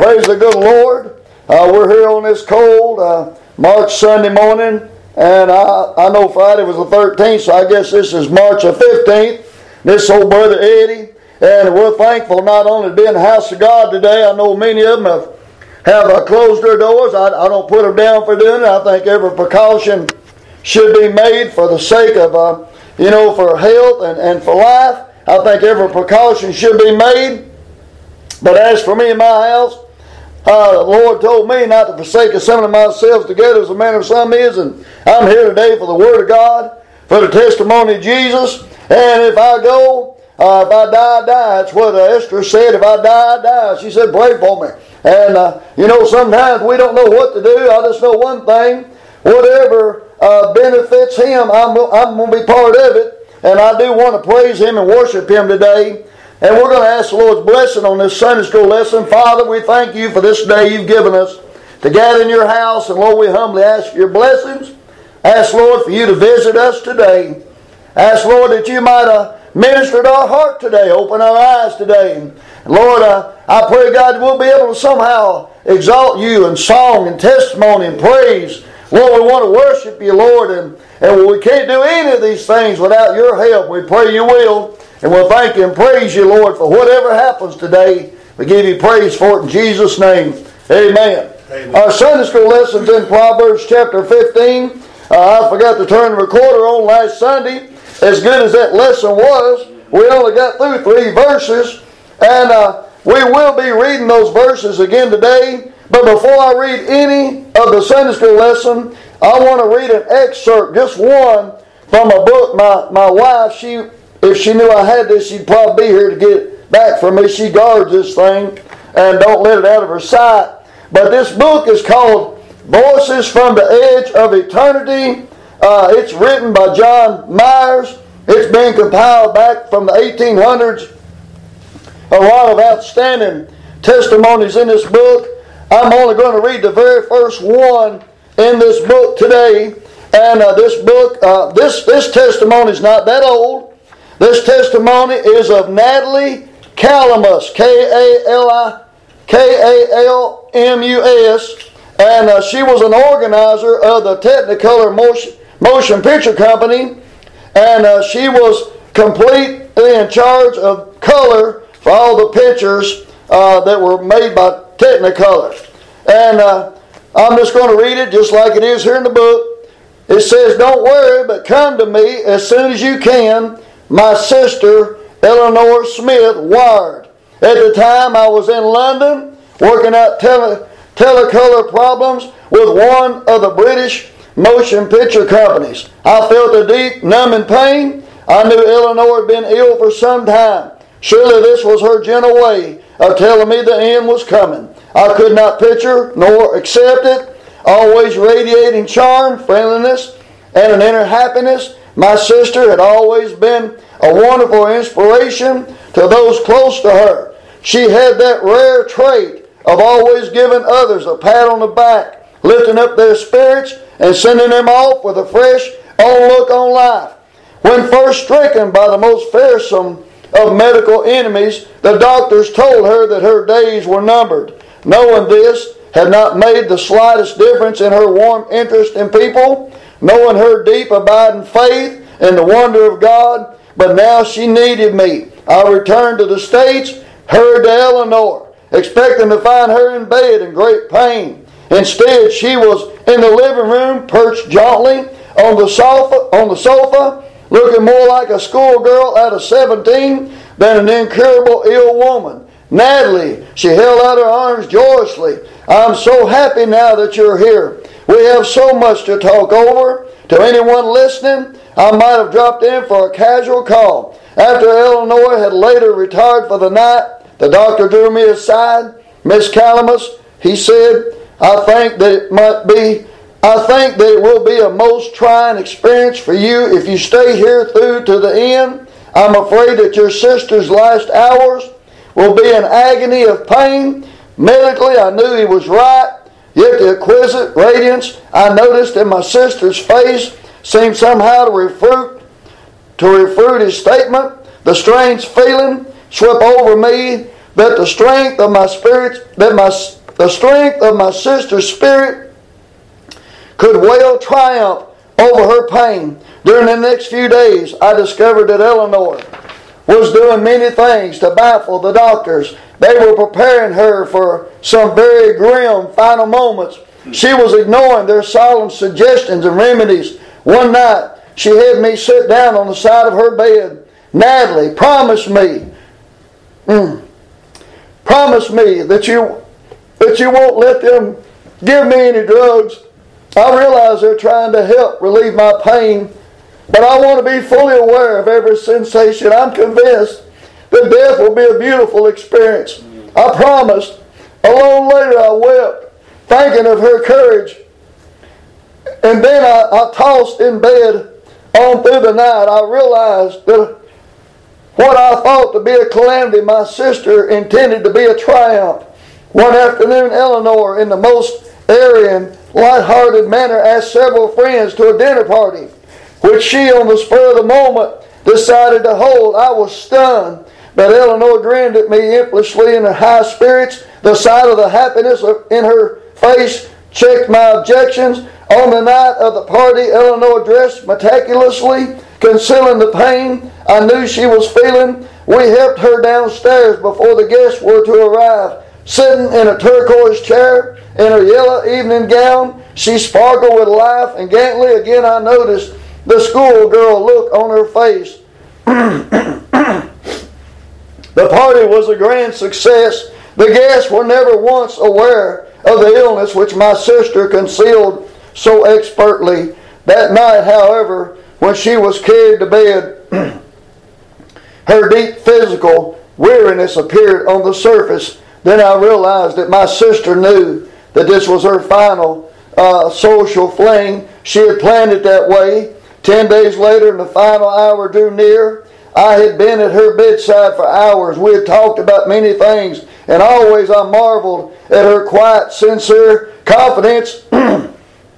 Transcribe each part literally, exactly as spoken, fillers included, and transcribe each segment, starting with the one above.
Praise the good Lord. Uh, we're here on this cold uh, March Sunday morning, and I, I know Friday was the thirteenth, so I guess this is March the fifteenth. This old brother Eddie, and we're thankful not only to be in the house of God today. I know many of them have, have uh, closed their doors. I, I don't put them down for doing it. I think every precaution should be made for the sake of, uh, you know, for health and, and for life. I think every precaution should be made. But as for me and my house, uh, the Lord told me not to forsake assembling myself together as a man of some is, and I'm here today for the Word of God, for the testimony of Jesus. And if I go, uh, if I die, I die. That's what uh, Esther said. If I die, I die. She said, pray for me. And, uh, you know, sometimes we don't know what to do. I just know one thing. Whatever uh, benefits Him, I'm, I'm going to be part of it. And I do want to praise Him and worship Him today. And we're going to ask the Lord's blessing on this Sunday school lesson. Father, we thank You for this day You've given us to gather in Your house. And Lord, we humbly ask for Your blessings. Ask, Lord, for You to visit us today. Ask, Lord, that You might uh, minister to our heart today. Open our eyes today. And Lord, uh, I pray, God, we'll be able to somehow exalt You in song and testimony and praise. Lord, we want to worship You, Lord. And, and we can't do any of these things without Your help. We pray You will. And we'll thank You and praise You, Lord, for whatever happens today. We give You praise for it in Jesus' name. Amen. Amen. Our Sunday school lesson's in Proverbs chapter fifteen. Uh, I forgot to turn the recorder on last Sunday. As good as that lesson was, we only got through three verses. And uh, we will be reading those verses again today. But before I read any of the Sunday school lesson, I want to read an excerpt, just one, from a book my, my wife, she... If she knew I had this, she'd probably be here to get it back from me. She guards this thing and don't let it out of her sight. But this book is called Voices from the Edge of Eternity. Uh, it's written by John Myers. It's been compiled back from the eighteen hundreds. A lot of outstanding testimonies in this book. I'm only going to read the very first one in this book today. And uh, this book, uh, this, this testimony is not that old. This testimony is of Natalie Calamus, K A L I K A L M U S, and uh, she was an organizer of the Technicolor Motion, Motion Picture Company, and uh, she was completely in charge of color for all the pictures uh, that were made by Technicolor. And uh, I'm just going to read it just like it is here in the book. It says, "Don't worry, but come to me as soon as you can. My sister, Eleanor Smith, wired. At the time, I was in London working out tele, telecolor problems with one of the British motion picture companies. I felt a deep, numbing pain. I knew Eleanor had been ill for some time. Surely this was her gentle way of telling me the end was coming. I could not picture nor accept it. Always radiating charm, friendliness, and an inner happiness. My sister had always been a wonderful inspiration to those close to her. She had that rare trait of always giving others a pat on the back, lifting up their spirits, and sending them off with a fresh outlook on life. When first stricken by the most fearsome of medical enemies, the doctors told her that her days were numbered. Knowing this had not made the slightest difference in her warm interest in people, knowing her deep abiding faith in the wonder of God, but now she needed me. I returned to the States, hurried to Eleanor, expecting to find her in bed in great pain. Instead, she was in the living room, perched jauntily on the sofa, on the sofa, looking more like a schoolgirl out of seventeen than an incurable ill woman. Natalie, she held out her arms joyously. I'm so happy now that you're here. We have so much to talk over. To anyone listening, I might have dropped in for a casual call. After Eleanor had later retired for the night, the doctor drew me aside. Miss Calamus, he said, I think that it might be, I think that it will be a most trying experience for you if you stay here through to the end. I'm afraid that your sister's last hours will be an agony of pain. Medically, I knew he was right. Yet the exquisite radiance I noticed in my sister's face seemed somehow to refute, to refute his statement. The strange feeling swept over me that the strength of my spirit, that my the strength of my sister's spirit could well triumph over her pain. During the next few days, I discovered that Eleanor was doing many things to baffle the doctors. They were preparing her for some very grim final moments. She was ignoring their solemn suggestions and remedies. One night, she had me sit down on the side of her bed. "Natalie, promise me, mm, promise me that you that you won't let them give me any drugs. I realize they're trying to help relieve my pain, but I want to be fully aware of every sensation. I'm convinced that death will be a beautiful experience." I promised. A little later I wept, thinking of her courage. And then I, I tossed in bed on through the night. I realized that what I thought to be a calamity, my sister intended to be a triumph. One afternoon, Eleanor, in the most airy and light-hearted manner, asked several friends to a dinner party, which she, on the spur of the moment, decided to hold. I was stunned, but Eleanor grinned at me impishly in her high spirits. The sight of the happiness in her face checked my objections. On the night of the party, Eleanor dressed meticulously, concealing the pain I knew she was feeling. We helped her downstairs before the guests were to arrive. Sitting in a turquoise chair, in her yellow evening gown, she sparkled with life, and gently again I noticed the schoolgirl look on her face. The party was a grand success. The guests were never once aware of the illness which my sister concealed so expertly. That night, however, when she was carried to bed, her deep physical weariness appeared on the surface. Then I realized that my sister knew that this was her final uh, social fling. She had planned it that way. Ten days later, and the final hour drew near, I had been at her bedside for hours. We had talked about many things, and always I marveled at her quiet, sincere confidence in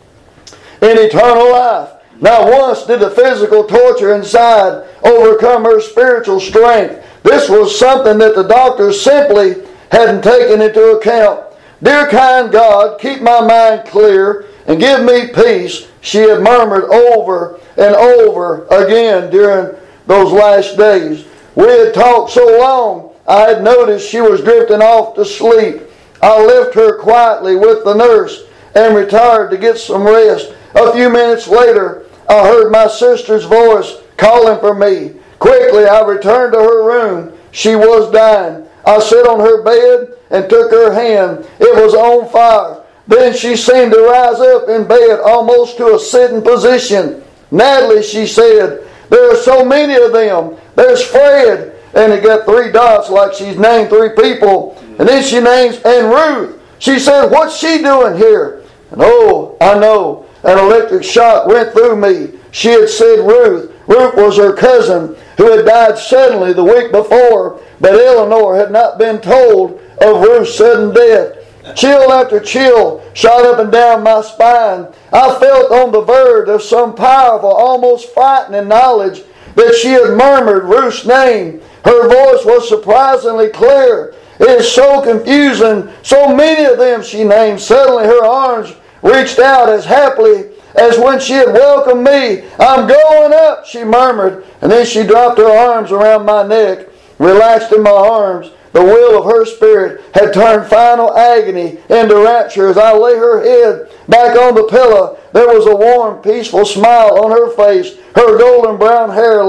eternal life. Not once did the physical torture inside overcome her spiritual strength. This was something that the doctors simply hadn't taken into account. "Dear kind God, keep my mind clear and give me peace," she had murmured over and over again during those last days. We had talked so long, I had noticed she was drifting off to sleep. I left her quietly with the nurse and retired to get some rest. A few minutes later, I heard my sister's voice calling for me. Quickly, I returned to her room. She was dying. I sat on her bed and took her hand. It was on fire. Then she seemed to rise up in bed almost to a sitting position. "Natalie," she said, "there are so many of them. There's Fred," and it got three dots like she's named three people. And then she names, "and Ruth." She said, "What's she doing here?" And oh, I know, an electric shock went through me. She had said Ruth. Ruth was her cousin who had died suddenly the week before, but Eleanor had not been told of Ruth's sudden death. Chill after chill shot up and down my spine. I felt on the verge of some powerful, almost frightening knowledge that she had murmured Ruth's name. Her voice was surprisingly clear. "It is so confusing. So many of them," she named. Suddenly her arms reached out as happily as when she had welcomed me. "I'm going up," she murmured. And then she dropped her arms around my neck, relaxed in my arms. The will of her spirit had turned final agony into rapture as I lay her head back on the pillow. There was a warm, peaceful smile on her face. Her golden brown hair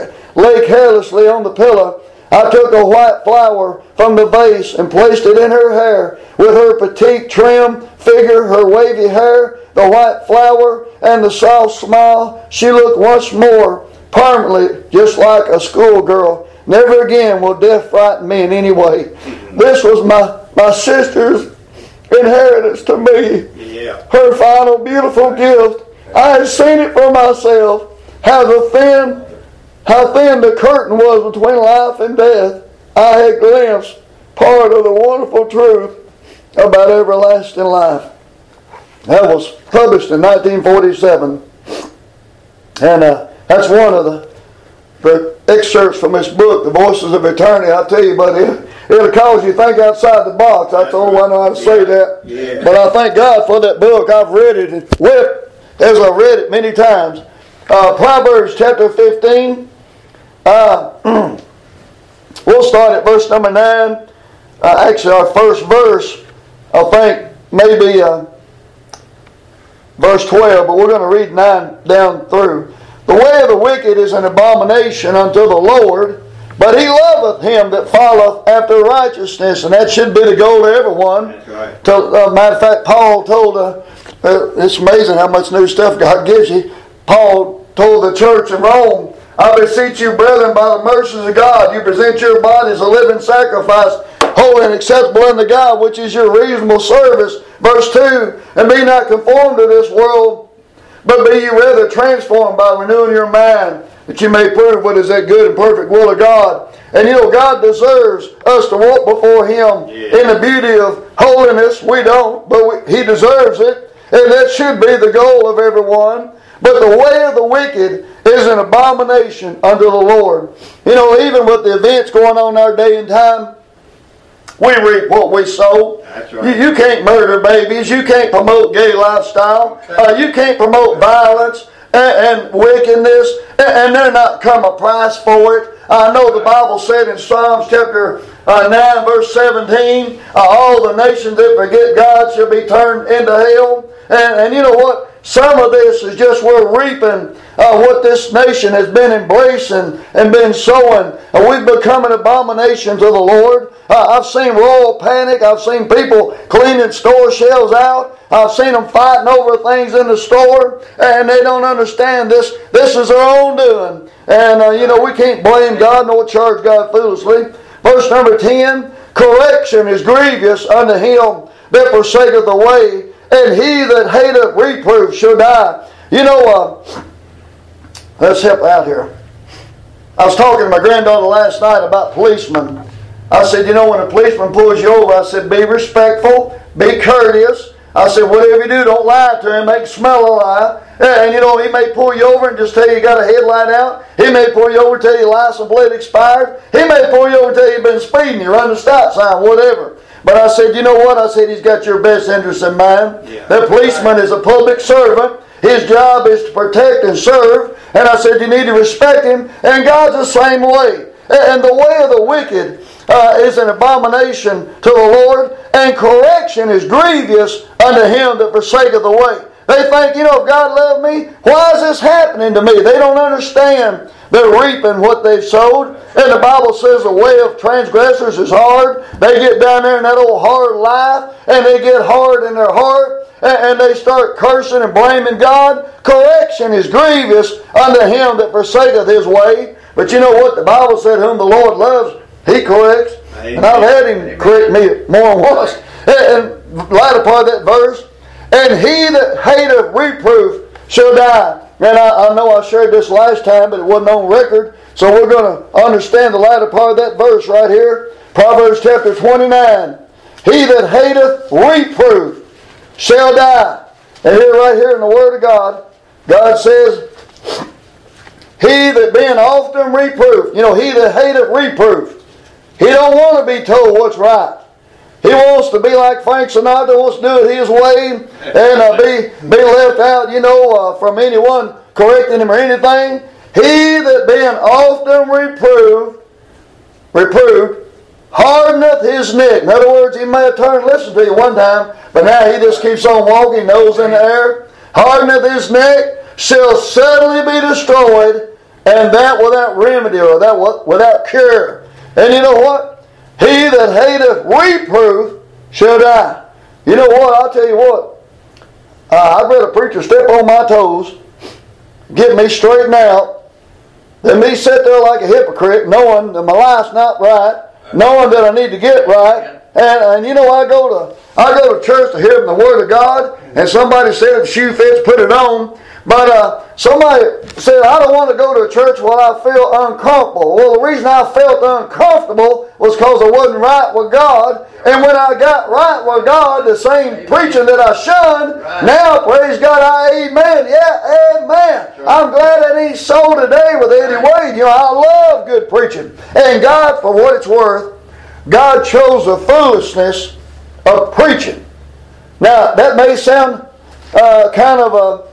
lay carelessly on the pillow. I took a white flower from the vase and placed it in her hair. With her petite, trim figure, her wavy hair, the white flower, and the soft smile, she looked once more permanently just like a schoolgirl. Never again will death frighten me in any way. This was my, my sister's inheritance to me. Yeah. Her final beautiful gift. I had seen it for myself. How the thin, how thin the curtain was between life and death. I had glimpsed part of the wonderful truth about everlasting life. That was published in nineteen forty-seven. And uh, that's one of the the excerpts from this book, The Voices of Eternity. I tell you, buddy, it'll cause you to think outside the box. That's, That's the only right. way I know how to say yeah. that. Yeah. But I thank God for that book. I've read it and whipped as I've read it many times. Uh, Proverbs chapter fifteen. Uh, we'll start at verse number nine. Uh, actually, our first verse, I think, maybe uh, verse twelve, but we're going to read nine down through. The way of the wicked is an abomination unto the Lord, but He loveth him that followeth after righteousness. And that should be the goal to everyone. That's right. To, uh, matter of fact, Paul told, uh, uh, it's amazing how much new stuff God gives you. Paul told the church in Rome, I beseech you, brethren, by the mercies of God, you present your bodies a living sacrifice, holy and acceptable unto God, which is your reasonable service. Verse two, and be not conformed to this world, but be ye rather transformed by renewing your mind, that you may prove what is that good and perfect will of God. And you know, God deserves us to walk before Him yeah. in the beauty of holiness. We don't, but we, He deserves it. And that should be the goal of everyone. But the way of the wicked is an abomination unto the Lord. You know, even with the events going on in our day and time, we reap what we sow. That's right. You, you can't murder babies. You can't promote gay lifestyle. Okay. Uh, you can't promote violence and, and wickedness. And, and there not come a price for it. I know the Bible said in Psalms chapter uh, nine verse seventeen, uh, all the nations that forget God shall be turned into hell. And, and you know what? Some of this is just we're reaping uh, what this nation has been embracing and been sowing. And we've become an abomination to the Lord. Uh, I've seen royal panic. I've seen people cleaning store shelves out. I've seen them fighting over things in the store. And they don't understand this. This is their own doing. And, uh, you know, we can't blame God nor charge God foolishly. Verse number ten, correction is grievous unto him that forsaketh the way, and he that hateth reproof shall die. You know, uh, let's help out here. I was talking to my granddaughter last night about policemen. I said, you know, when a policeman pulls you over, I said, be respectful, be courteous. I said, whatever you do, don't lie to him, make him smell a lie. And, you know, he may pull you over and just tell you you got a headlight out. He may pull you over and tell you your license plate expired. He may pull you over and tell you you've been speeding, you run the stop sign, whatever. But I said, you know what? I said, he's got your best interest in mind. Yeah. The policeman is a public servant. His job is to protect and serve. And I said, you need to respect him. And God's the same way. And the way of the wicked uh, is an abomination to the Lord. And correction is grievous unto him that forsaketh the way. They think, you know, if God loved me, why is this happening to me? They don't understand. They're reaping what they've sowed. And the Bible says the way of transgressors is hard. They get down there in that old hard life, and they get hard in their heart, and they start cursing and blaming God. Correction is grievous unto him that forsaketh his way. But you know what? The Bible said, whom the Lord loves, He corrects. Amen. And I've had Him correct me more than once. And the latter part of that verse, and he that hateth reproof shall die. And I, I know I shared this last time, but it wasn't on record. So we're going to understand the latter part of that verse right here. Proverbs chapter twenty-nine. He that hateth reproof shall die. And here, right here in the Word of God, God says, he that being often reproved, you know, he that hateth reproof, he don't want to be told what's right. He wants to be like Frank Sinatra, wants to do it his way, and uh, be, be left out, you know, uh, from anyone correcting him or anything. He that being often reproved, reproved, hardeneth his neck. In other words, he may have turned and listened to you one time, but now he just keeps on walking, nose in the air. Hardeneth his neck, shall suddenly be destroyed, and that without remedy, or that without cure. And you know what? He that hateth reproof shall die. You know what? I'll tell you what. Uh, I'd rather preacher step on my toes, get me straightened out, than me sit there like a hypocrite, knowing that my life's not right, knowing that I need to get right. And, and you know, I go to I go to church to hear the Word of God, and somebody said if shoe fits, put it on. But uh, somebody said, I don't want to go to a church while I feel uncomfortable. Well, the reason I felt uncomfortable was because I wasn't right with God. And when I got right with God, the same preaching that I shunned, right. Now, praise God, I amen. Yeah, amen. Sure. I'm glad that He's so today with Eddie Wade. You know, I love good preaching. And God, for what it's worth, God chose the foolishness of preaching. Now, that may sound uh, kind of a,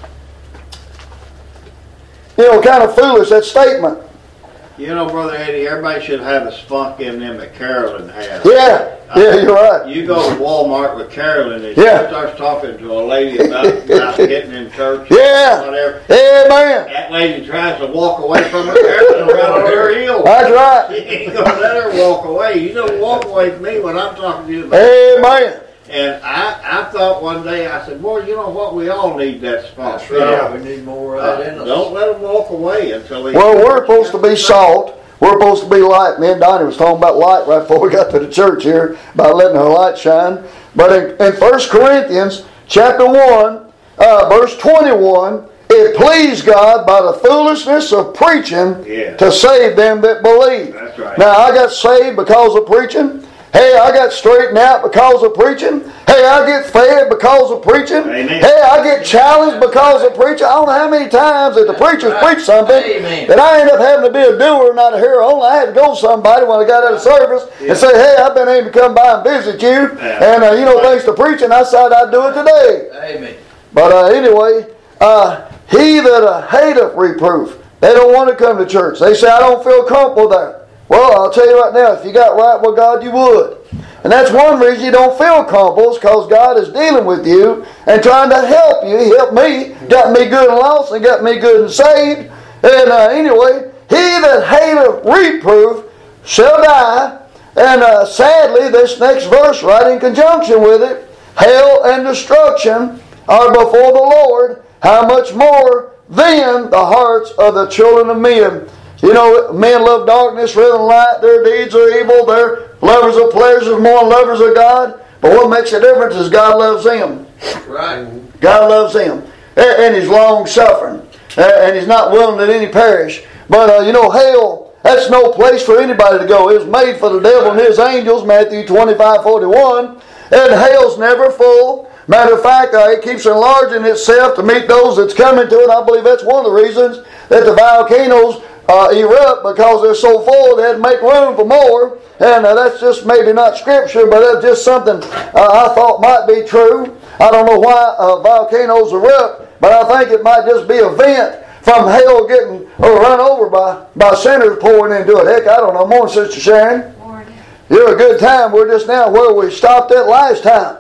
you know, kind of foolish, that statement. You know, Brother Eddie, everybody should have a spunk in them that Carolyn has. Yeah, uh, yeah, you're right. You go to Walmart with Carolyn and yeah. she starts talking to a lady about, about getting in church yeah. or whatever. Amen. That lady tries to walk away from her. Carolyn around on her heels. That's right. She ain't going to let her walk away. You don't walk away from me when I'm talking to you about Amen. And I, I thought one day, I said, boy, you know what? We all need that spunk. That's right. Yeah, we need more of that in us. Don't let them walk away until they... Well, we're supposed to be salt. We're supposed to be light. Me and Donnie was talking about light right before we got to the church here, about letting our light shine. But in, in First Corinthians chapter one, uh, verse twenty-one, it pleased God by the foolishness of preaching yeah. to save them that believe. That's right. Now, I got saved because of preaching. Hey, I got straightened out because of preaching. Hey, I get fed because of preaching. Amen. Hey, I get challenged because of preaching. I don't know how many times that the preachers preach something Amen. that I end up having to be a doer, not a hearer. Only I had to go to somebody when I got out of service yeah. and say, hey, I've been able to come by and visit you. Yeah. And, uh, you know, thanks to preaching, I said I'd do it today. Amen. But uh, anyway, uh, he that uh, hateth reproof, they don't want to come to church. They say, I don't feel comfortable there. Well, I'll tell you right now, if you got right with God, you would. And that's one reason you don't feel comfortable, is because God is dealing with you and trying to help you. He helped me, got me good and lost, and got me good and saved. And uh, anyway, he that hateth reproof shall die. And uh, sadly, this next verse, right in conjunction with it, hell and destruction are before the Lord. How much more then the hearts of the children of men? You know, men love darkness rather than light. Their deeds are evil. They're lovers of pleasures more than lovers of God. But what makes a difference is God loves them. Right. God loves them. And He's long-suffering. And He's not willing that any perish. But, uh, you know, hell, that's no place for anybody to go. It was made for the devil and his angels, Matthew twenty-five forty-one. And hell's never full. Matter of fact, uh, it keeps enlarging itself to meet those that's coming to it. I believe that's one of the reasons that the volcanoes Uh, erupt, because they're so full they had to make room for more. And uh, that's just maybe not scripture, but that's just something uh, I thought might be true. I don't know why uh, volcanoes erupt, but I think it might just be a vent from hell getting or run over by, by sinners pouring into it. Heck, I don't know. Morning, Sister Sharon. Morning. You're a good time. We're just now where we stopped at last time.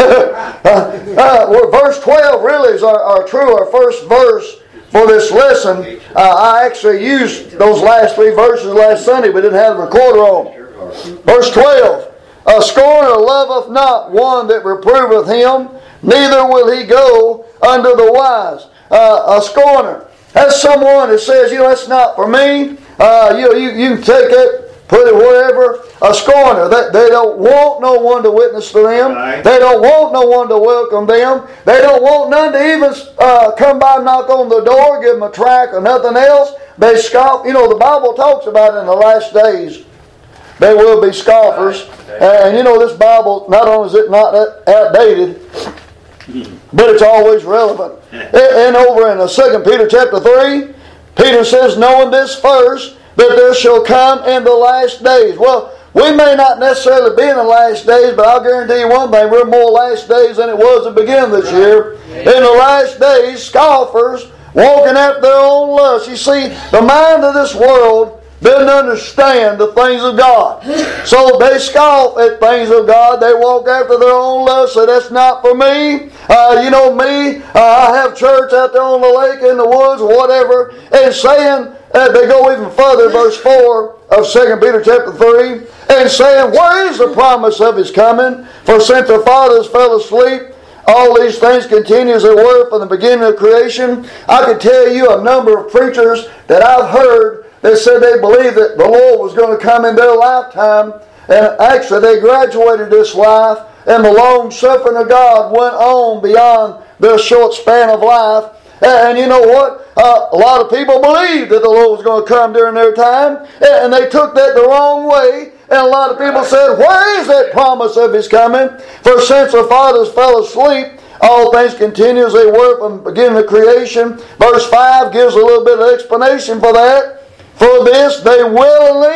uh, uh, well, verse twelve really is our, our true, our first verse for this lesson. uh, I actually used those last three verses last Sunday, but didn't have the recorder on. Verse twelve, a scorner loveth not one that reproveth him, neither will he go unto the wise. Uh, a scorner, that's someone that says, you know, that's not for me. Uh, you, you, you can take it, put it wherever. A scorner, they, they don't want no one to witness to them. Right. They don't want no one to welcome them. They don't want none to even uh, come by and knock on the door, give them a tract or nothing else. They scoff. You know, the Bible talks about in the last days, there will be scoffers. Right. And you know, this Bible, not only is it not outdated, but it's always relevant. And over in Second Peter chapter three, Peter says, knowing this first, that there shall come in the last days. Well, we may not necessarily be in the last days, but I'll guarantee you one thing, we're more last days than it was at the beginning of this year. In the last days, scoffers walking after their own lust. You see, the mind of this world doesn't understand the things of God. So they scoff at things of God. They walk after their own lust. Say, that's not for me. Uh, you know me. Uh, I have church out there on the lake, in the woods, whatever. And saying, uh, they go even further, verse four of Second Peter chapter three, and saying, where is the promise of His coming? For since the fathers fell asleep, all these things continue as they were from the beginning of creation. I could tell you a number of preachers that I've heard that said they believed that the Lord was going to come in their lifetime. And actually they graduated this life, and the long suffering of God went on beyond their short span of life. And you know what? Uh, a lot of people believed that the Lord was going to come during their time, and they took that the wrong way. And a lot of people said, where is that promise of His coming? For since the fathers fell asleep, all things continue as they were from the beginning of creation. Verse five gives a little bit of explanation for that. For this they willingly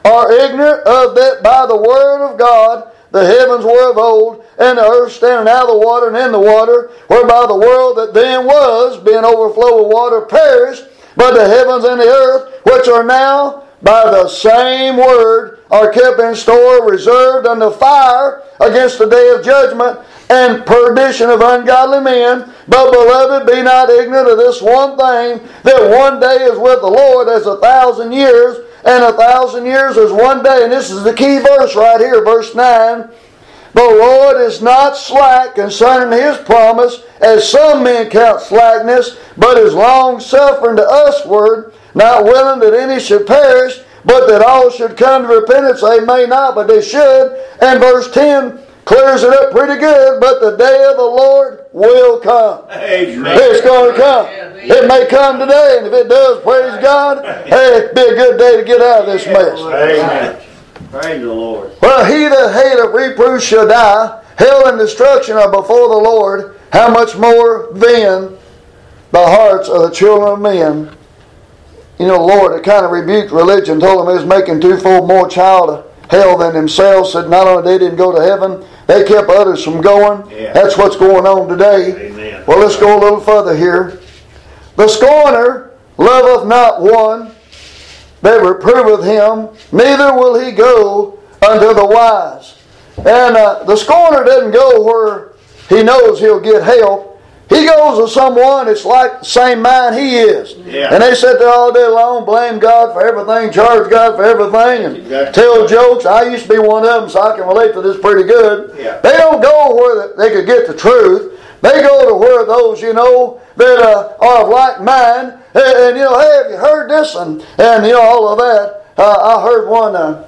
are ignorant of that by the word of God the heavens were of old, and the earth standing out of the water and in the water, whereby the world that then was, being overflow of water, perished, but the heavens and the earth, which are now by the same word, are kept in store, reserved unto fire against the day of judgment and perdition of ungodly men. But, beloved, be not ignorant of this one thing, that one day is with the Lord as a thousand years, and a thousand years is one day. And this is the key verse right here, verse nine. The Lord is not slack concerning His promise, as some men count slackness, but is long-suffering to usward, not willing that any should perish, but that all should come to repentance. They may not, but they should. And verse ten clears it up pretty good. But the day of the Lord will come. Amen. It's going to come. It may come today, and if it does, praise God. Hey, it'd be a good day to get out of this mess. Amen. Praise the Lord. Well, he that hateth reproof shall die. Hell and destruction are before the Lord. How much more then the hearts of the children of men? You know, the Lord had kind of rebuked religion, told them it was making twofold more child of hell than themselves. Said not only they didn't go to heaven, they kept others from going. Yeah. That's what's going on today. Amen. Well, let's go a little further here. The scorner loveth not one that reproveth him, neither will he go unto the wise. And uh, the scorner doesn't go where he knows he'll get help. He goes to someone that's like the same mind he is. Yeah. And they sit there all day long, blame God for everything, charge God for everything, and Exactly. tell jokes. I used to be one of them, so I can relate to this pretty good. Yeah. They don't go where they could get the truth. They go to where those, you know, that uh, are of like mind. And, and, you know, hey, have you heard this? And, and you know, all of that. Uh, I heard one uh,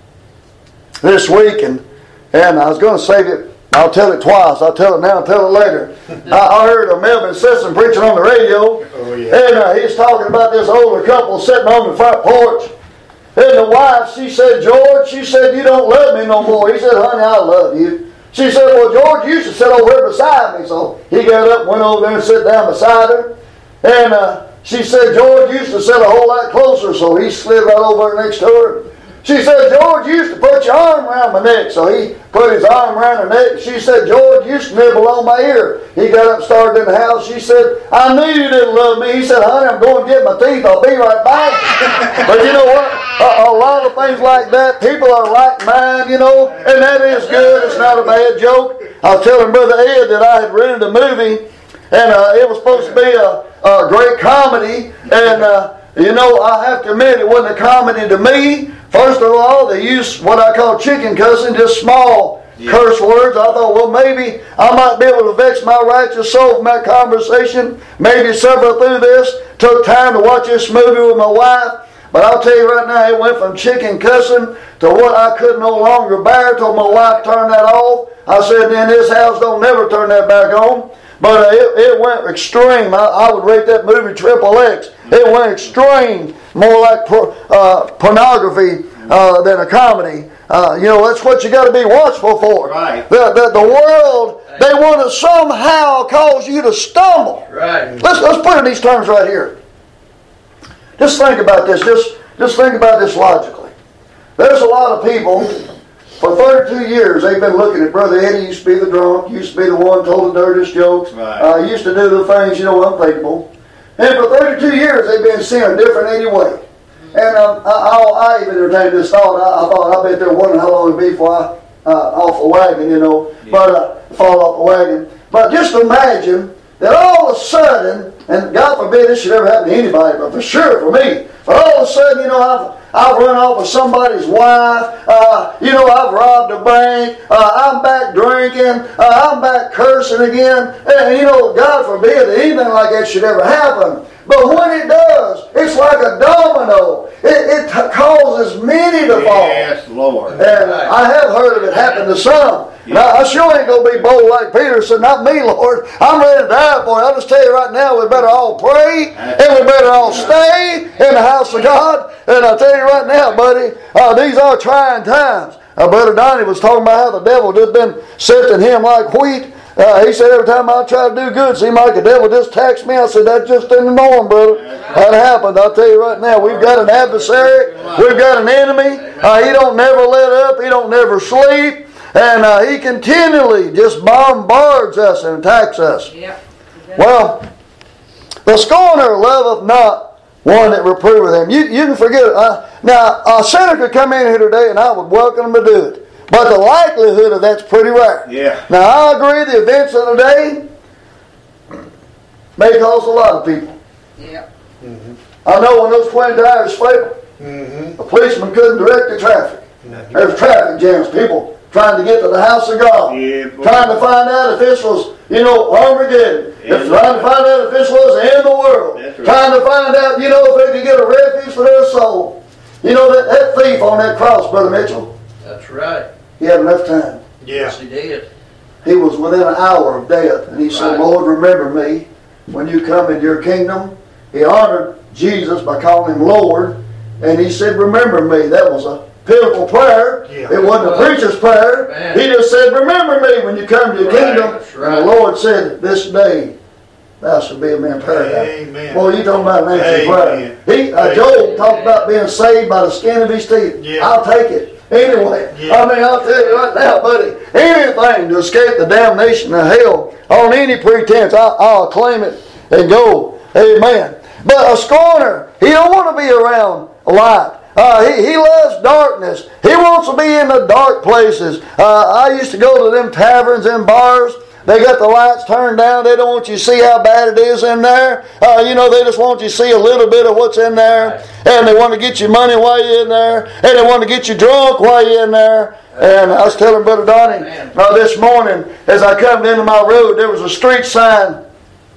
this week, and, and I was going to save it. I'll tell it twice. I'll tell it now and tell it later. I, I heard a Melvin Sisson preaching on the radio. Oh, yeah. And uh, he's talking about this older couple sitting on the front porch. And the wife, she said, George, she said, you don't love me no more. He said, honey, I love you. She said, well, George, you should sit over here beside me. So he got up, went over there and sat down beside her. And uh, she said, George used to sit a whole lot closer. So he slid right over next to her. She said, George, you used to put your arm around my neck. So he put his arm around her neck. She said, George, you used to nibble on my ear. He got up and started in the house. She said, I knew you didn't love me. He said, honey, I'm going to get my teeth. I'll be right back. But you know what? A, a lot of things like that, people are like mine, you know, and that is good. It's not a bad joke. I was telling Brother Ed that I had rented a movie, and uh, it was supposed to be a, a great comedy, and uh, you know, I have to admit it wasn't a comedy to me. First of all, they used what I call chicken cussing, just small yeah. curse words. I thought, well, maybe I might be able to vex my righteous soul from that conversation. Maybe suffer through this. Took time to watch this movie with my wife. But I'll tell you right now, it went from chicken cussing to what I could no longer bear. Told my wife turn that off. I said, in this house, don't never turn that back on. But uh, it, it went extreme. I, I would rate that movie triple X. It went extreme, more like por, uh, pornography uh, than a comedy. Uh, you know, that's what you got to be watchful for. Right. The, the, the world, they want to somehow cause you to stumble. Right. Let's, let's put it in these terms right here. Just think about this. Just, just think about this logically. There's a lot of people, for thirty-two years, they've been looking at Brother Eddie. Used to be the drunk, used to be the one told the dirtiest jokes, right. uh, used to do the things, you know, unthinkable. And for thirty-two years, they've been seeing a different Eddie way. And um, I, I, I even entertained this thought. I, I thought, I bet they're wondering how long it'd be before I uh, off the wagon, you know, yeah. but uh, fall off the wagon. But just imagine that all of a sudden, and God forbid this should ever happen to anybody, but for sure for me, but all of a sudden, you know, I've I've run off with somebody's wife. Uh, you know, I've robbed a bank. Uh, I'm back drinking. Uh, I'm back cursing again. And, you know, God forbid that anything like that should ever happen. But when it does, it's like a domino. It, it t- causes many to fall. Yes, Lord. And I have heard of it happen to some. Yeah. Now, I sure ain't going to be bold like Peter said, not me, Lord. I'm ready to die for you. I'll just tell you right now, we better all pray, and we better all stay in the house of God. And I'll tell you right now, buddy, uh, these are trying times. Uh, Brother Donnie was talking about how the devil just been sifting him like wheat. Uh, he said, every time I try to do good, it seems like the devil just attacks me. I said, that's just in the norm, brother. That happened. I'll tell you right now, we've got an adversary. We've got an enemy. Uh, he don't never let up. He don't never sleep. And uh, he continually just bombards us and attacks us. Yep. Well, the scorner loveth not one that reproveth him. You, you can forget it. Uh, now, a sinner could come in here today and I would welcome him to do it. But the likelihood of that's pretty rare. Yeah. Now, I agree the events of the day may cause a lot of people. Yep. Mm-hmm. I know when those twin tires failed, Mm-hmm. a policeman couldn't direct the traffic. There was traffic jams, people trying to get to the house of God. Yeah, boy. Trying to find out if this was, you know, Armageddon. Yeah. If trying to find out if this was the end of the world. That's right. Trying to find out, you know, if they could get a refuge for their soul. You know, that, that thief on that cross, Brother Mitchell, That's right. he had enough time. Yes, he did. He was within an hour of death. And he said, Right. Lord, remember me when you come into your kingdom. He honored Jesus by calling him Lord. And he said, remember me. That was a pitiful prayer. Yeah. It wasn't a preacher's prayer. Man. He just said, remember me when you come to your Right, kingdom. that's right. And the Lord said, this day thou shalt be a man in paradise. Amen. Boy, you talking about an answered Amen. prayer. He, uh, Job talked about being saved by the skin of his teeth. Yeah. I'll take it. Anyway, Yeah. I mean, I'll tell you right now, buddy, anything to escape the damnation of hell on any pretense, I'll, I'll claim it and go. Amen. But a scorner, he don't want to be around light. Uh, he, he loves darkness. He wants to be in the dark places. Uh, I used to go to them taverns and bars. They got the lights turned down. They don't want you to see how bad it is in there. Uh, you know, they just want you to see a little bit of what's in there. And they want to get you money while you're in there. And they want to get you drunk while you're in there. And I was telling Brother Donnie uh, this morning, as I come into my road, there was a street sign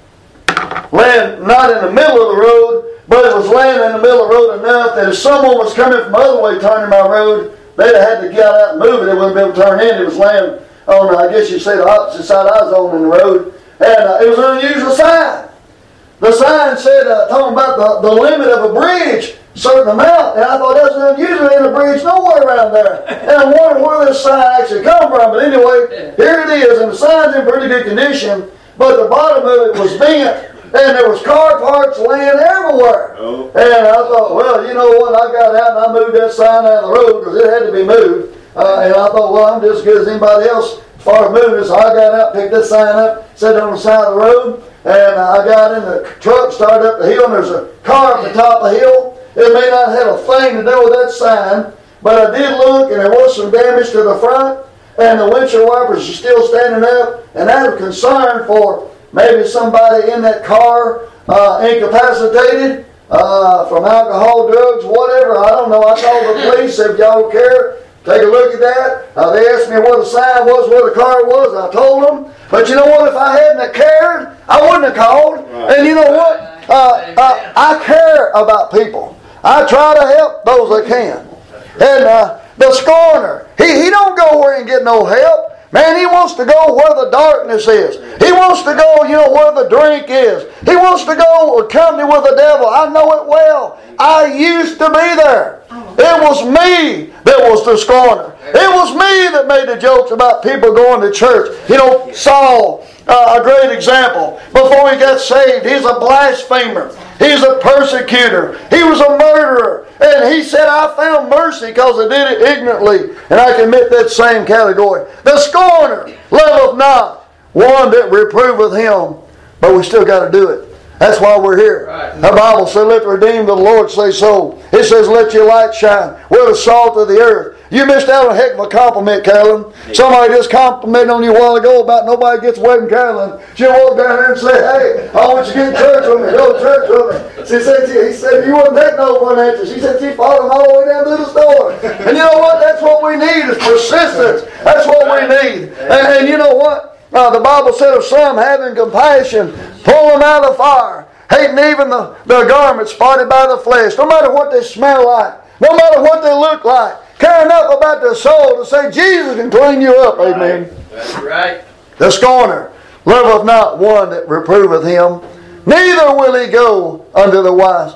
laying not in the middle of the road, but it was laying in the middle of the road enough that if someone was coming from the other way turning my road, they'd have had to get out and move it. They wouldn't be able to turn in. It was laying on, I guess you'd say, the opposite side I was on in the road. And uh, it was an unusual sign. The sign said, uh, talking about the, the limit of a bridge, certain amount. And I thought that's unusual in a bridge nowhere around there. And I wondered where this sign actually come from. But anyway, here it is. And the sign's in pretty good condition. But the bottom of it was bent. And there was car parts laying everywhere. Oh. And I thought, well, you know what? I got out and I moved that sign out of the road because it had to be moved. Uh, and I thought, well, I'm just as good as anybody else as far as moving. So I got out, picked this sign up, set it on the side of the road. And I got in the truck, started up the hill, and there's a car at the top of the hill. It may not have a thing to do with that sign, but I did look, and there was some damage to the front, and the windshield wipers are still standing up. And out of concern for maybe somebody in that car uh, incapacitated uh, from alcohol, drugs, whatever. I don't know. I called the police. If y'all care, take a look at that. Uh, they asked me where the sign was, where the car was. I told them. But you know what? If I hadn't have cared, I wouldn't have called. Right. And you know what? Uh, uh, I care about people. I try to help those I can. And uh, the scorner, he, he don't go where he can get no help. Man, he wants to go where the darkness is. He wants to go, you know, where the drink is. He wants to go company with the devil. I know it well. I used to be there. It was me that was the scorner. It was me that made the jokes about people going to church. You know, Saul, uh, a great example. Before he got saved, he's a blasphemer. He's a persecutor. He was a murderer. And he said, I found mercy because I did it ignorantly. And I can admit that same category. The scorner loveth not one that reproveth him. But we still got to do it. That's why we're here. Right. The Bible said, let the redeemed of the Lord say so. It says, let your light shine. We're the salt of the earth. You missed out on a heck of a compliment, Carolyn. Somebody just complimented on you a while ago about nobody gets away from Carolyn. She'll walk down there and say, hey, I want you to get in church with me. Go to church with me. She said, he said, you wouldn't take no for an answer. She said, she followed him all the way down to the store. And you know what? That's what we need is persistence. That's what we need. And, and you know what? Uh, the Bible said of some having compassion, pull them out of the fire, hating even the, the garments spotted by the flesh, no matter what they smell like, no matter what they look like, care enough about their soul to say Jesus can clean you up. Amen. That's right. The scorner loveth not one that reproveth him, neither will he go unto the wise.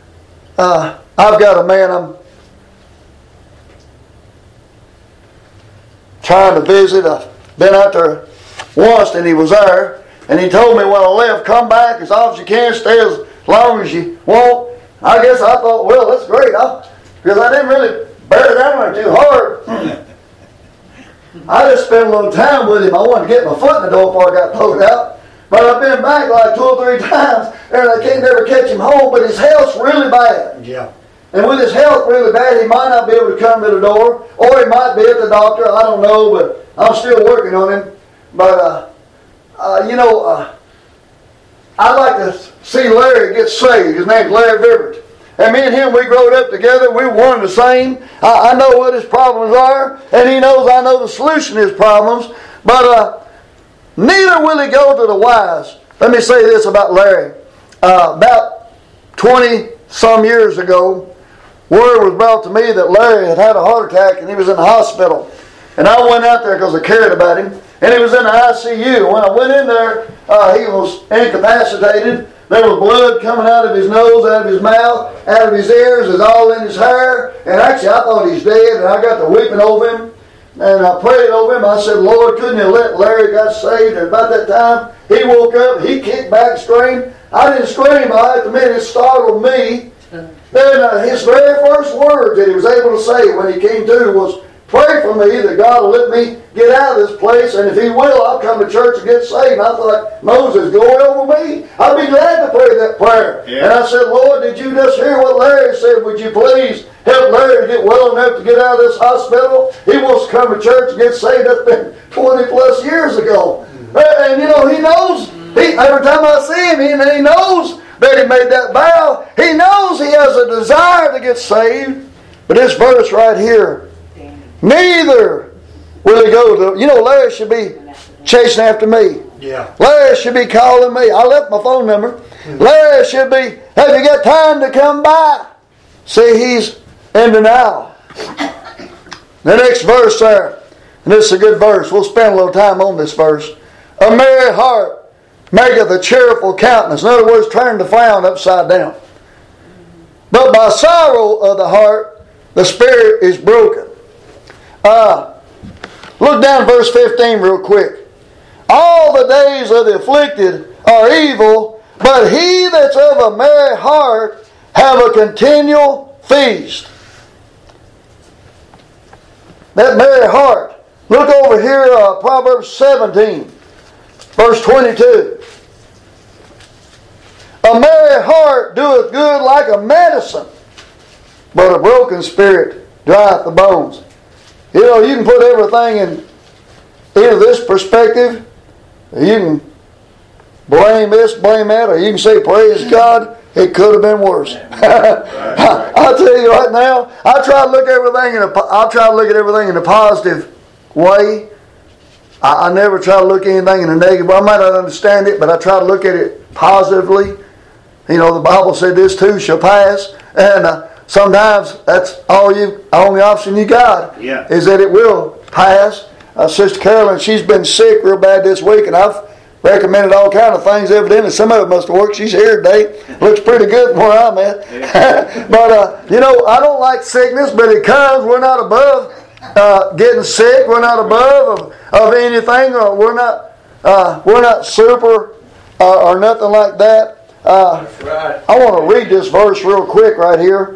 Uh, I've got a man I'm trying to visit. I've been out there once, and he was there. And he told me when I left, come back as often as you can, stay as long as you want. I guess I thought, well, that's great. Because I didn't really bear down there too hard. I just spent a little time with him. I wanted to get my foot in the door before I got poked out. But I've been back like two or three times, and I can't never catch him home, but his health's really bad. Yeah. And with his health really bad, he might not be able to come to the door, or he might be at the doctor. I don't know, but I'm still working on him. But, uh, uh, you know, uh, I'd like to see Larry get saved. His name's Larry Vibbert. And me and him, we growed up together. We were one and the same. I, I know what his problems are, and he knows I know the solution to his problems. But uh, neither will he go to the wise. Let me say this about Larry. Uh, about twenty-some years ago, word was brought to me that Larry had had a heart attack and he was in the hospital. And I went out there because I cared about him. And he was in the I C U. When I went in there, uh, he was incapacitated. There was blood coming out of his nose, out of his mouth, out of his ears. It was all in his hair. And actually, I thought he's dead. And I got to weeping over him. And I prayed over him. I said, Lord, couldn't you let Larry get saved? And about that time, he woke up. He kicked back and screamed. I didn't scream. But I admit it startled me. Then uh, his very first words that he was able to say when he came to was, pray for me that God will let me get out of this place, and if He will, I'll come to church and get saved. And I thought, Moses, go over me. I'd be glad to pray that prayer. Yeah. And I said, Lord, did you just hear what Larry said? Would you please help Larry to get well enough to get out of this hospital? He wants to come to church and get saved. That's been twenty plus years ago. Mm-hmm. And, and you know, he knows. He, every time I see him, he, he knows that he made that vow. He knows he has a desire to get saved. But this verse right here, neither will he go to, you know, Larry should be chasing after me. Yeah. Larry should be calling me. I left my phone number. Mm-hmm. Larry should be, have you got time to come by? See, he's in denial. The next verse there, and this is a good verse. We'll spend a little time on this verse. A merry heart maketh a cheerful countenance. In other words, turn the frown upside down. But by sorrow of the heart, the spirit is broken. Uh, look down verse fifteen real quick. All the days of the afflicted are evil, but he that's of a merry heart have a continual feast. That merry heart. Look over here, uh, Proverbs seventeen, verse twenty-two. A merry heart doeth good like a medicine, but a broken spirit drieth the bones. You know, you can put everything in either this perspective, you can blame this, blame that, or you can say, praise God, it could have been worse. I, I'll tell you right now, I try to look at everything in a, I try to look at everything in a positive way. I, I never try to look at anything in a negative way. I might not understand it, but I try to look at it positively. You know, the Bible said this too shall pass, and uh, sometimes that's all you, only option you got, yeah. is that it will pass. Uh, Sister Carolyn, she's been sick real bad this week, and I've recommended all kind of things. Evidently, some of it must have worked. She's here today. Looks pretty good where I'm at. Yeah. But, uh, you know, I don't like sickness, but it comes. We're not above uh, getting sick. We're not above of, of anything. Or we're not uh, we're not super uh, or nothing like that. Uh, That's right. I want to read this verse real quick right here.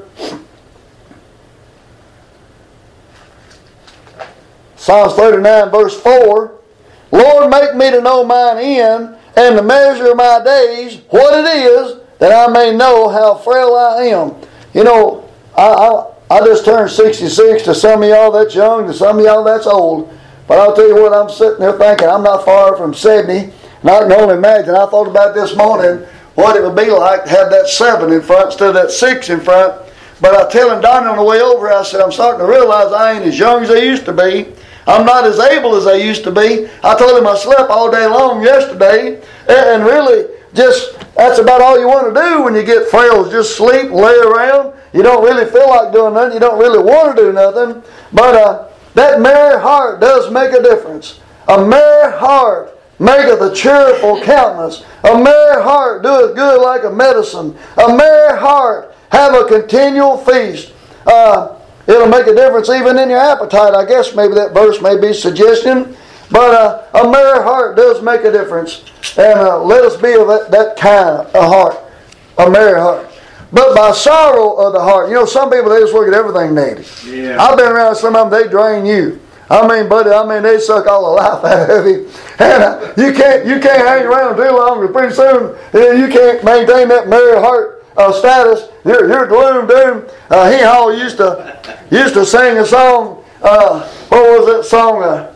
Psalms thirty-nine, verse four. Lord, make me to know mine end, and the measure of my days, what it is, that I may know how frail I am. You know, I, I, I just turned sixty-six. To some of y'all that's young, to some of y'all that's old. But I'll tell you what, I'm sitting there thinking I'm not far from seventy. And I can only imagine, I thought about this morning, what it would be like to have that seven in front instead of that six in front. But I tell him, Donnie, on the way over, I said, I'm starting to realize I ain't as young as I used to be. I'm not as able as I used to be. I told him I slept all day long yesterday. And really, just that's about all you want to do when you get frail is just sleep, lay around. You don't really feel like doing nothing. You don't really want to do nothing. But uh, that merry heart does make a difference. A merry heart maketh a cheerful countenance. A merry heart doeth good like a medicine. A merry heart have a continual feast. Uh, it'll make a difference even in your appetite. I guess maybe that verse may be suggestion. But uh, a merry heart heart does make a difference. And uh, let us be of that, that kind of heart, a merry heart. But by sorrow of the heart, you know, some people, they just look at everything negative. Yeah. I've been around some of them, they drain you. I mean, buddy, I mean, they suck all the life out of you. And uh, you can't you can't hang around too long, because pretty soon uh, you can't maintain that merry heart uh, status. You're, you're gloom, doom. Uh, he Hall used to, used to sing a song. Uh, what was that song? Uh,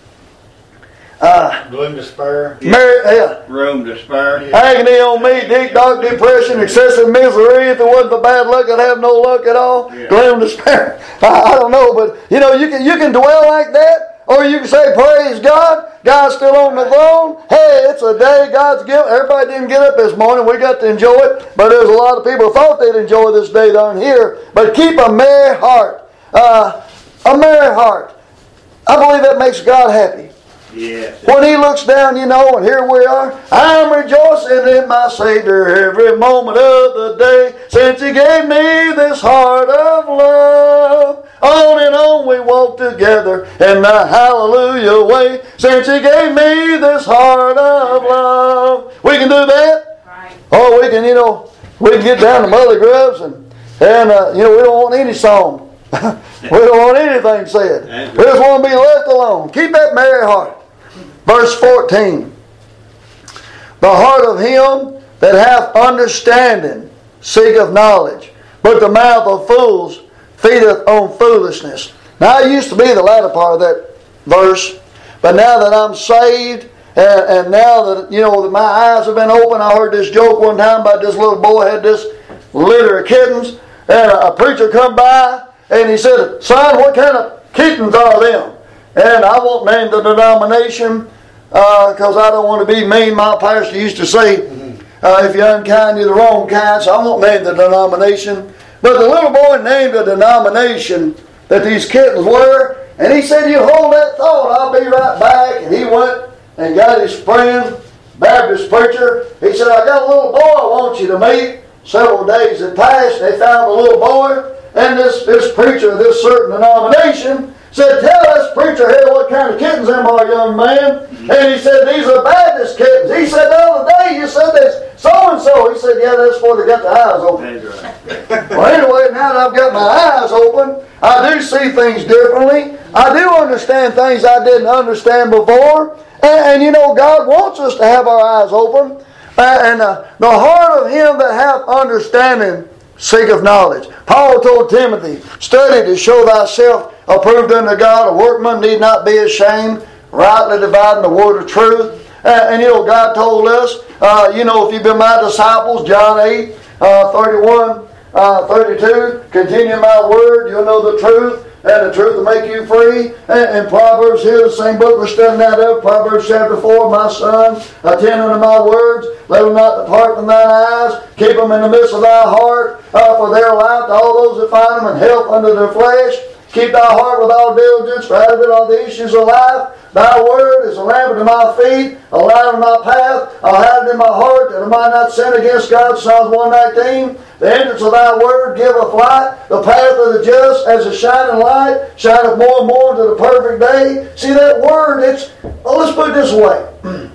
uh, Gloom, despair. Mary, yeah. Room to spare. Agony on me, deep dark depression, excessive misery. If it wasn't for bad luck, I'd have no luck at all. Yeah. Gloom, despair. I, I don't know, but you know, you can you can dwell like that, or you can say, "Praise God, God's still on the throne." Hey, it's a day God's given. Everybody didn't get up this morning. We got to enjoy it, but there's a lot of people who thought they'd enjoy this day that aren't here. But keep a merry heart, uh, a merry heart. I believe that makes God happy. Yes. When He looks down, you know, and here we are, I'm rejoicing in my Savior every moment of the day, since He gave me this heart of love. On and on we walk together in the hallelujah way, since He gave me this heart of love. We can do that. Right. Oh, we can, you know, we can get down to Mother Grubs, and, and uh, you know, we don't want any song. We don't want anything said. We just want to be left alone. Keep that merry heart. Verse fourteen. The heart of him that hath understanding seeketh knowledge, but the mouth of fools feedeth on foolishness. Now, I used to be the latter part of that verse, but now that I'm saved, and, and now that, you know, that my eyes have been opened, I heard this joke one time about this little boy had this litter of kittens, and a, a preacher come by, and he said, "Son, what kind of kittens are them?" And I won't name the denomination, because uh, I don't want to be mean. My pastor used to say, uh, if you're unkind, you're the wrong kind, so I won't name the denomination. But the little boy named a denomination that these kittens were, and he said, "You hold that thought, I'll be right back." And he went and got his friend, Baptist preacher. He said, "I got a little boy I want you to meet." Several days had passed, they found the little boy, and this, this preacher of this certain denomination said, "Tell us, preacher here, what kind of kittens them are, young man?" And he said, "These are Baptist kittens." He said, "The other day you said this so-and-so." He said, "Yeah, that's before they got their eyes open." Well, anyway, now that I've got my eyes open, I do see things differently. I do understand things I didn't understand before. And, and you know, God wants us to have our eyes open. Uh, and uh, the heart of him that hath understanding seeketh knowledge. Paul told Timothy, "Study to show thyself approved unto God, a workman need not be ashamed, rightly dividing the word of truth." Uh, and you know, God told us, uh, you know, if you've been my disciples, John eight, uh, thirty-one, uh, thirty-two, continue my word, you'll know the truth, and the truth will make you free. And, and Proverbs here, the same book we're studying out of, Proverbs chapter four, "My son, attend unto my words, let them not depart from thine eyes, keep them in the midst of thy heart, uh, for they are life to all those that find them, and health unto their flesh. Keep thy heart with all diligence, for out of it are the issues of life. Thy word is a lamp unto my feet, a light unto my path. I'll hide it in my heart, that I might not sin against God." Psalms one nineteen. "The entrance of thy word giveth light. The path of the just as a shining light shineth more and more into the perfect day." See, that word, it's, well, let's put it this way.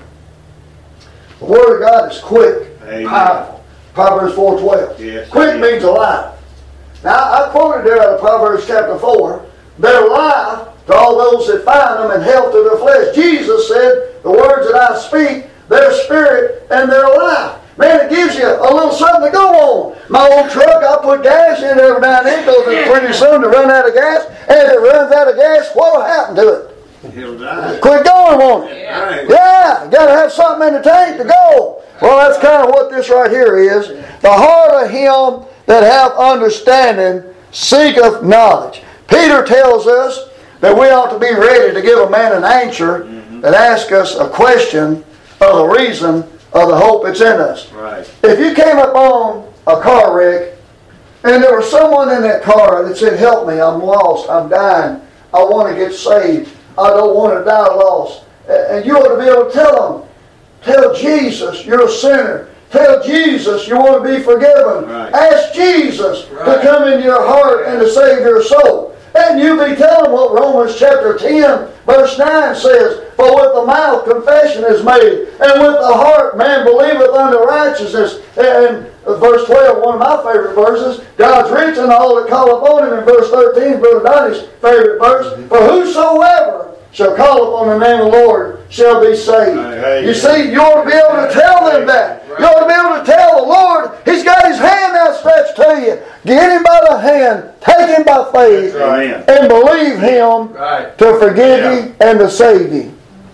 The word of God is quick, Amen. powerful. Proverbs four twelve. Yes, Quick it means alive. Now, I quoted there out of Proverbs chapter four, "Their life to all those that find them, and health to their flesh." Jesus said, "The words that I speak, their spirit and their life." Man, it gives you a little something to go on. My old truck, I put gas in every now and then, because it's pretty soon to run out of gas. And if it runs out of gas, what will happen to it? He'll die. Quit going, won't it? Yeah. Yeah, got to have something in the tank to go. Well, that's kind of what this right here is. The heart of him that hath understanding seeketh knowledge. Peter tells us that we ought to be ready to give a man an answer mm-hmm. that asks us a question of the reason of the hope that's in us. Right. If you came upon a car wreck and there was someone in that car that said, "Help me, I'm lost, I'm dying, I want to get saved, I don't want to die lost," and you ought to be able to tell them, tell Jesus you're a sinner. Tell Jesus you want to be forgiven. Right. Ask Jesus Right. to come into your heart and to save your soul. And you be telling what Romans chapter ten, Verse nine says, "For with the mouth confession is made, and with the heart man believeth unto righteousness." And verse twelve, one of my favorite verses, "God's rich in all that call upon Him." In verse thirteen, Brother Donnie's favorite verse, "For whosoever shall call upon the name of the Lord shall be saved." Hey, you see, you ought to be able to tell them that. You ought to be able to tell the Lord, He's got His hand outstretched to you. Get Him by the hand, take Him by faith, right. and believe Him Right. to forgive Yeah. you and to save you.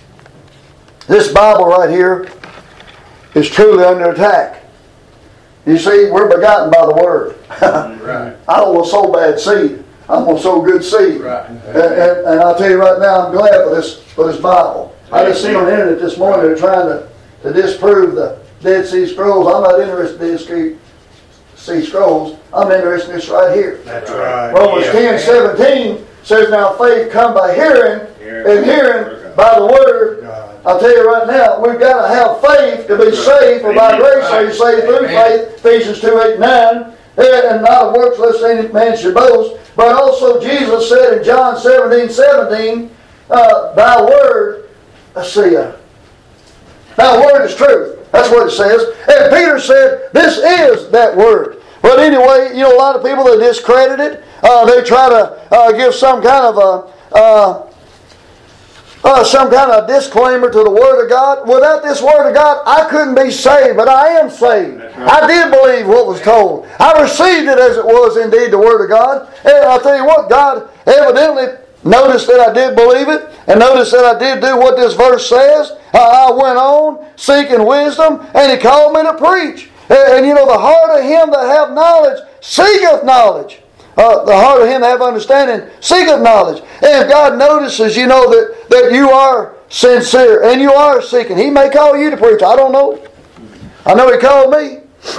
This Bible right here is truly under attack. You see, we're begotten by the Word. Right. I don't want to sow bad seed. I'm going to sow good seed. Right. And, and, and I'll tell you right now, I'm glad for this for this Bible. I just seen on the internet this morning they're trying to, to disprove the Dead Sea Scrolls. I'm not interested in Dead Sea, sea Scrolls. I'm interested in this right here. That's right. Romans Yeah. ten seventeen says, "Now faith come by hearing, Hearing. and hearing by the Word." God. I'll tell you right now, we've got to have faith to be saved, for by Amen. grace are you saved through Amen. faith, Ephesians two eight nine, and not of works lest any man should boast. But also Jesus said in John seventeen seventeen, uh, "Thy word," let's see, uh, "thy word is truth." That's what it says. And Peter said, "This is that word." But anyway, you know, a lot of people that discredit it, uh, they try to uh, give some kind of a uh, uh, some kind of disclaimer to the Word of God. Without this Word of God, I couldn't be saved, but I am saved. I did believe what was told. I received it as it was indeed the Word of God. And I'll tell you what, God evidently noticed that I did believe it, and noticed that I did do what this verse says. Uh, I went on seeking wisdom, and He called me to preach. And, and you know, the heart of him that have knowledge seeketh knowledge. Uh, the heart of him that have understanding seeketh knowledge. And if God notices, you know, that, that you are sincere and you are seeking, He may call you to preach. I don't know. I know He called me.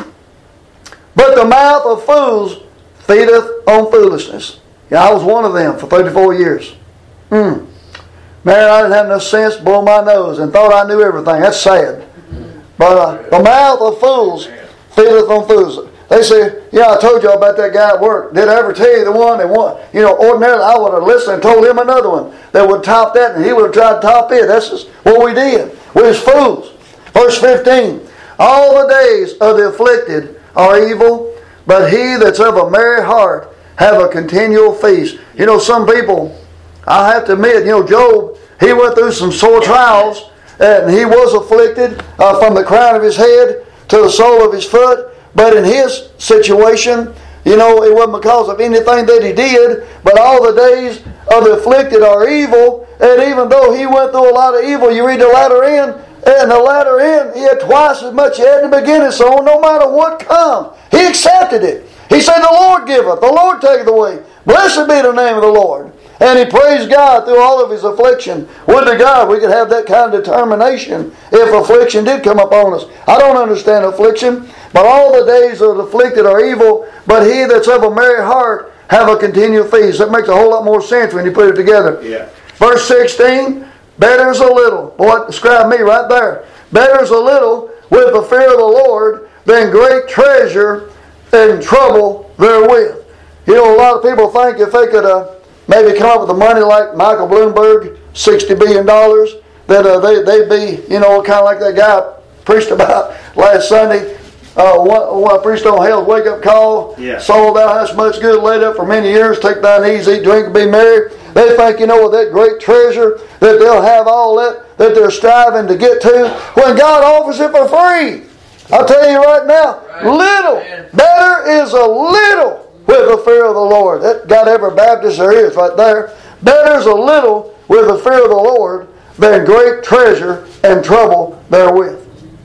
But the mouth of fools feedeth on foolishness. Yeah, I was one of them for thirty-four years. Mm. Man, I didn't have enough sense to blow my nose and thought I knew everything. That's sad. But uh, the mouth of fools feedeth on fools. They say, "Yeah, I told you all about that guy at work. Did I ever tell you the one that won?" You know, ordinarily I would have listened and told him another one that would top that, and he would have tried to top it. That's just what we did. We was fools. Verse fifteen. "All the days of the afflicted are evil, but he that's of a merry heart have a continual feast." You know, some people, I have to admit, you know, Job, he went through some sore trials, and he was afflicted uh, from the crown of his head to the sole of his foot. But in his situation, you know, it wasn't because of anything that he did, but all the days of the afflicted are evil. And even though he went through a lot of evil, you read the latter end, and the latter end, he had twice as much he had in the beginning. So no matter what come, he accepted it. He said, "The Lord giveth, the Lord taketh away. Blessed be the name of the Lord." And he praised God through all of his affliction. Would to God we could have that kind of determination if affliction did come upon us. I don't understand affliction, but all the days of the afflicted are evil, but he that's of a merry heart have a continual feast. That makes a whole lot more sense when you put it together. Yeah. Verse sixteen, "Better is a little." Boy, describe me right there. "Better is a little with the fear of the Lord than great treasure and trouble therewith." You know, a lot of people think if they could uh, maybe come up with the money like Michael Bloomberg, sixty billion dollars, that uh, they, they'd be, you know, kind of like that guy preached about last Sunday. Uh, one, one I preached on Hell's Wake Up Call. Yeah. "Soul, thou hast much good laid up for many years. Take thine ease, eat, drink, and be merry." They think, you know, with that great treasure that they'll have all that that they're striving to get to, when God offers it for free. I'll tell you right now, Right. little, Amen. better is a little with the fear of the Lord. That got every Baptist there is right there. Better is a little with the fear of the Lord than great treasure and trouble therewith.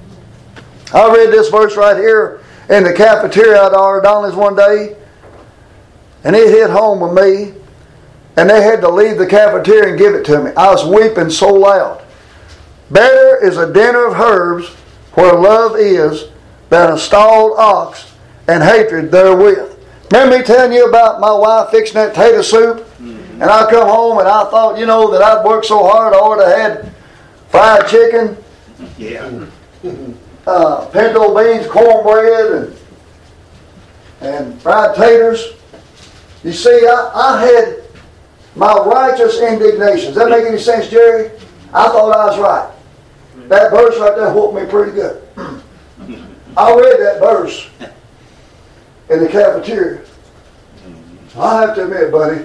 I read this verse right here in the cafeteria at our Donnelly's one day, and it hit home with me, and they had to leave the cafeteria and give it to me. I was weeping so loud. "Better is a dinner of herbs where love is than a stalled ox and hatred therewith." Remember me telling you about my wife fixing that tater soup? Mm-hmm. And I come home and I thought, you know, that I'd worked so hard, I ought to had fried chicken, Yeah. uh, pinto beans, cornbread, and and fried taters. You see, I, I had my righteous indignation. Does that make any sense, Jerry? I thought I was right. That verse right there whooped me pretty good. I read that verse in the cafeteria. I have to admit, buddy,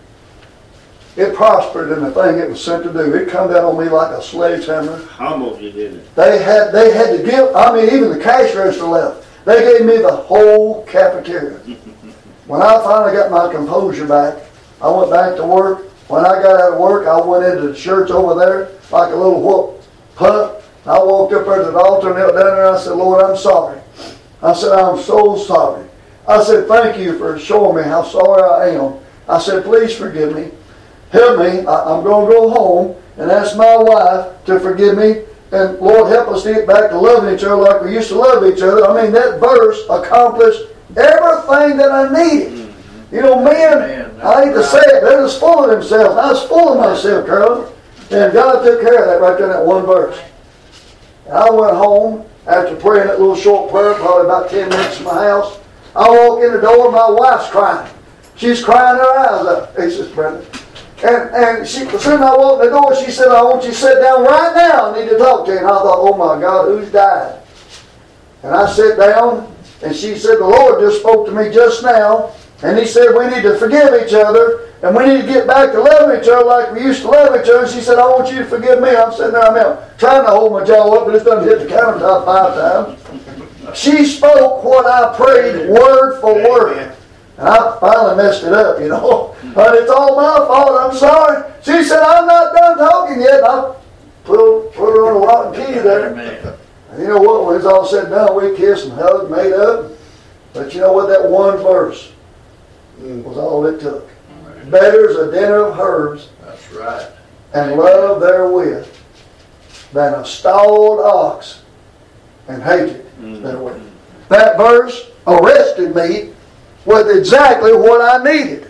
it prospered in the thing it was sent to do. It come down on me like a sledgehammer. Humbled you, didn't it? They had they had to give, I mean, even the cash register left. They gave me the whole cafeteria. When I finally got my composure back, I went back to work. When I got out of work, I went into the church over there like a little whoop pup. I walked up there to the altar and knelt down there and I said, Lord, I'm sorry. I said, I'm so sorry. I said, thank you for showing me how sorry I am. I said, please forgive me. Help me. I, I'm going to go home and ask my wife to forgive me. And Lord, help us to get back to loving each other like we used to love each other. I mean, that verse accomplished everything that I needed. You know, men, Man, I hate to say it, they're just full of themselves. I was full of myself, Carol. And God took care of that right there in that one verse. And I went home after praying that little short prayer, probably about ten minutes from my house. I walk in the door and my wife's crying. She's crying her eyes up. It's just Brenda. And, and she, as soon as I walked in the door, she said, I want you to sit down right now. I need to talk to you. And I thought, oh my God, who's died? And I sat down, and she said, the Lord just spoke to me just now. And he said, we need to forgive each other. And we need to get back to loving each other like we used to love each other. And she said, I want you to forgive me. I'm sitting there, I'm trying to hold my jaw up, but it's done hit the countertop five times. She spoke what I prayed word for word. And I finally messed it up, you know. But it's all my fault. I'm sorry. She said, I'm not done talking yet. And I put, put her on a rotten key there. And you know what? When it's all said and done, we kissed and hugged, made up. But you know what? That one verse was all it took. Better's a dinner of herbs. That's right. And love therewith than a stalled ox and hatred mm-hmm. therewith. That verse arrested me with exactly what I needed.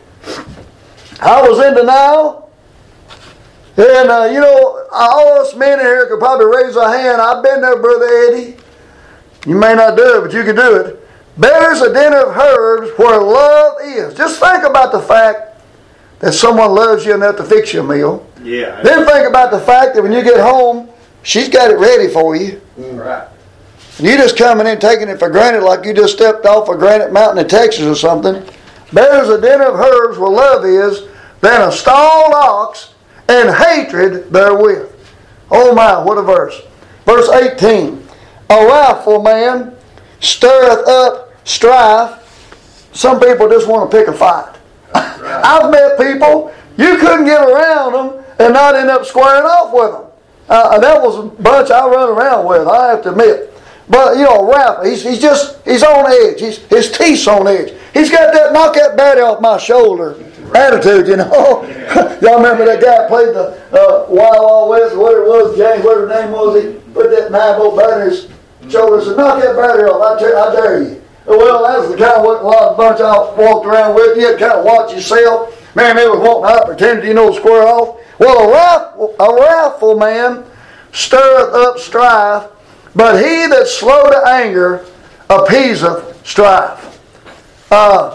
I was in denial. And, uh, you know, all us men in here could probably raise a hand. I've been there, Brother Eddie. You may not do it, but you can do it. Better's a dinner of herbs where love is. Just think about the fact that someone loves you enough to fix you a meal. Yeah. Then think about the fact that when you get home, she's got it ready for you. Right. And you just coming in taking it for granted like you just stepped off a granite mountain in Texas or something. Better's a dinner of herbs where love is than a stalled ox and hatred therewith. Oh my, what a verse. Verse eighteen. A wrathful man stirreth up strife. Some people just want to pick a fight. Right. I've met people, you couldn't get around them and not end up squaring off with them. Uh, that was a bunch I run around with, I have to admit. But, you know, Ralph, he's, he's just, he's on edge. He's, his teeth's on edge. He's got that knock that batty off my shoulder attitude, you know. Y'all remember that guy played the uh, Wild Wild West, whatever it was, James, whatever his name was, he put that nine volt battery in his shoulder and said, knock that battery off, I, t- I dare you. Well, that was the kind of what a lot of bunch I walked around with. You had to kind of watch yourself. Man, they was wanting an opportunity, you know, to square off. Well, a, wrath, a wrathful man stirreth up strife, but he that's slow to anger appeaseth strife. Uh,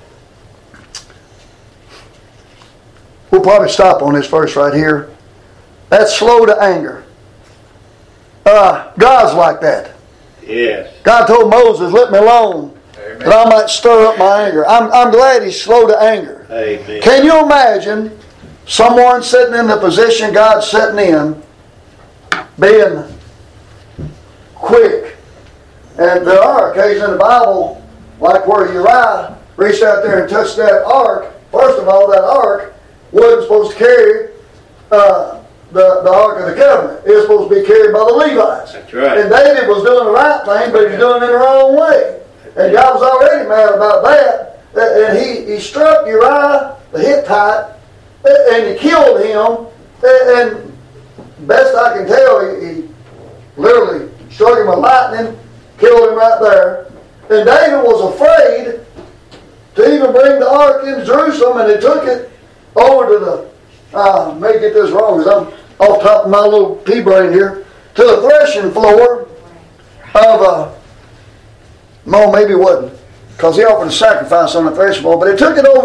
we'll probably stop on this verse right here. That's slow to anger. Uh, God's like that. Yes. God told Moses, let me alone, Amen. That I might stir up my anger. I'm, I'm glad he's slow to anger. Amen. Can you imagine someone sitting in the position God's sitting in, being quick? And there are occasions in the Bible, like where Uriah reached out there and touched that ark. First of all, that ark wasn't supposed to carry uh, The, the Ark of the Covenant. It was supposed to be carried by the Levites. That's right. And David was doing the right thing, but he was doing it the wrong way. And God was already mad about that. And he, he struck Uriah the Hittite, and he killed him. And best I can tell, he, he literally struck him with lightning, killed him right there. And David was afraid to even bring the Ark into Jerusalem, and they took it over to the, uh, may get this wrong because I'm off top of my little pea brain here, to the threshing floor of a, no, maybe it wasn't, because he offered a sacrifice on the threshing floor, but he took it over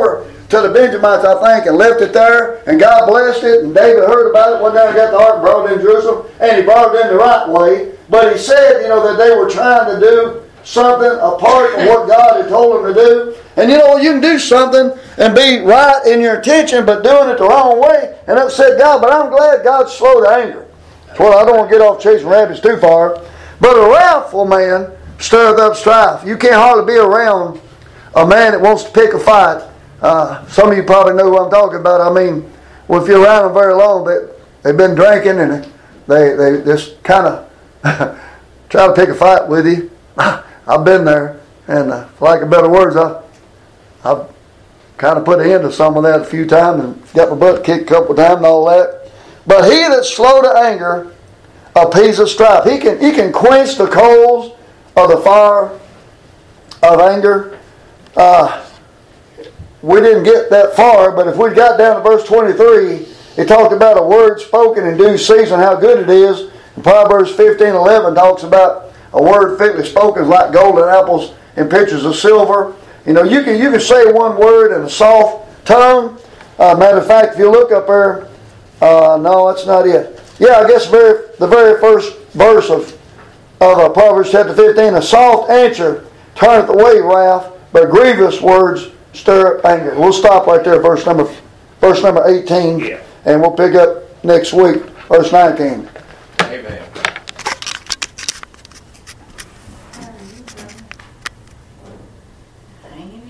to the Benjamites, I think, and left it there, and God blessed it, and David heard about it, went down and got the ark and brought it in Jerusalem, and he brought it in the right way. But he said, you know, that they were trying to do something apart from what God had told them to do. And you know, you can do something and be right in your intention, but doing it the wrong way and upset God. But I'm glad God's slow to anger. Well, I don't want to get off chasing rabbits too far. But a wrathful man stirreth up strife. You can't hardly be around a man that wants to pick a fight. Uh, some of you probably know what I'm talking about. I mean, well, if you're around them very long, they, they've been drinking and they, they just kind of try to pick a fight with you. I've been there, and uh, for lack of better words, I, I've kind of put an end to some of that a few times and got my butt kicked a couple of times and all that. But he that's slow to anger appeaseth strife. He can, he can quench the coals of the fire of anger. Uh, we didn't get that far, but if we got down to verse twenty-three, it talked about a word spoken in due season, how good it is. And Proverbs fifteen eleven talks about a word fitly spoken is like golden apples in pitchers of silver. You know, you can you can say one word in a soft tongue. Uh, matter of fact, if you look up there, uh, no, that's not it. Yeah, I guess very, the very first verse of of uh, Proverbs chapter fifteen: a soft answer turneth away wrath, but grievous words stir up anger. We'll stop right there, verse number verse number eighteen, yeah. And we'll pick up next week, verse nineteen.